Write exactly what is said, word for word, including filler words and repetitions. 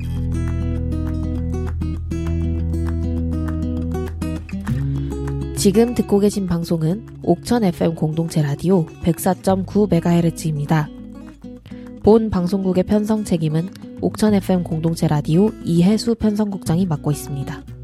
지금 듣고 계신 방송은 옥천 에프엠 공동체 라디오 백사 점 구 메가헤르츠입니다. 본 방송국의 편성 책임은 옥천 에프엠 공동체 라디오 이혜수 편성국장이 맡고 있습니다.